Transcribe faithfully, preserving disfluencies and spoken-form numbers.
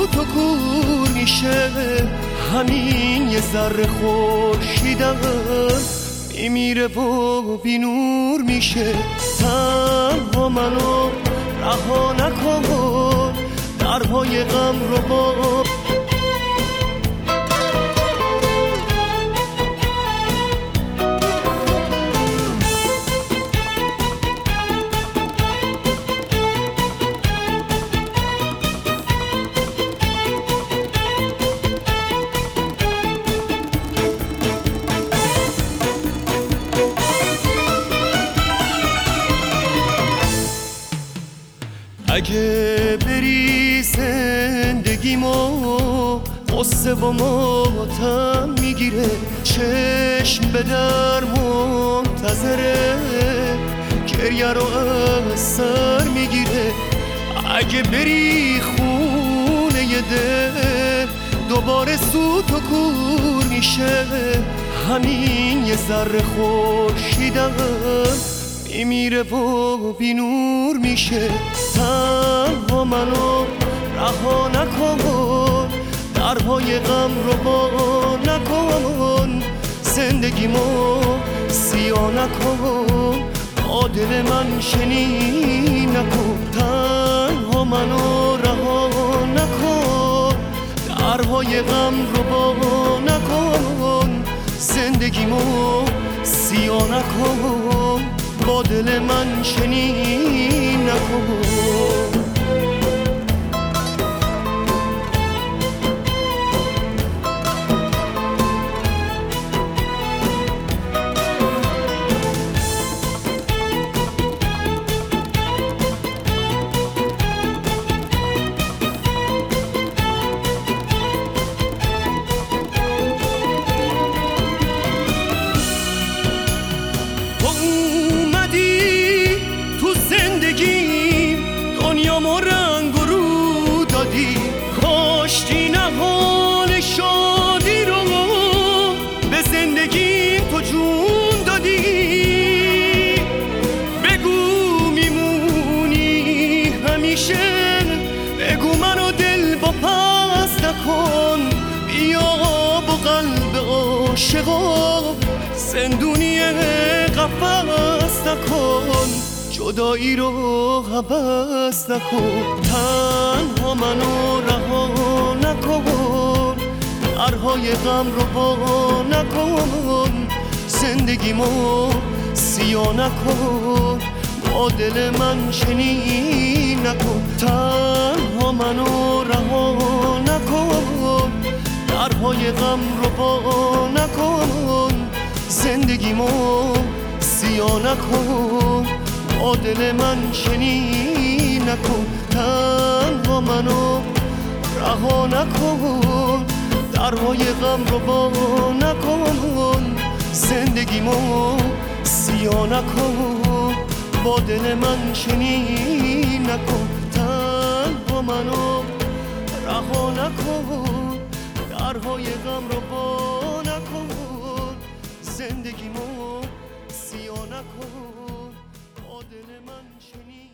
سوت و کور میشه، همین یه ذره خورشیدم میمیره و بی نور میشه. تنها منو رها نکن، درهای غم رو با اگه بری زندگیمو قصه و ماتم میگیره، چشم به در منتظره گریه رو از سر میگیره. اگه بری خونه ی دل دوباره سوت و کور میشه، همین یه ذره خورشیدم میمیره و بی نور میشه. تنها منو رها نکن، درهای غم رو با نکن، زندگیمو سیاه نکن، با دل من شنی نکن. تنها منو رها نکن، درهای غم رو با نکن، زندگیمو سیاه نکن، با دل من شنی نکن. دنیامو رنگ و رو دادی، کاشتی نهال شادی رو به زندگی تو جون دادی. بگو میمونی همیشه، بگو منو دل با پس نکن، بیا با قلب عاشقا زندونی قفس نکن، جدایی رو حبس نکن. تنها منو رها نکن، درهای غم رو با نکن، زندگیمو سیاه نکن، با دل من شنی نکن. تنها منو رها نکن، درهای غم رو با نکن، زندگیمو سیاه نکن، با دل من شنی نکن. تنها منو رها نکن، درهای غم رو با نکن، زندگیمو سیاه نکن، با دل من شنی نکن. تنها منو رها نکن، درهای غم رو با نکن، زندگیمو سیاه نکن، با دل من شنی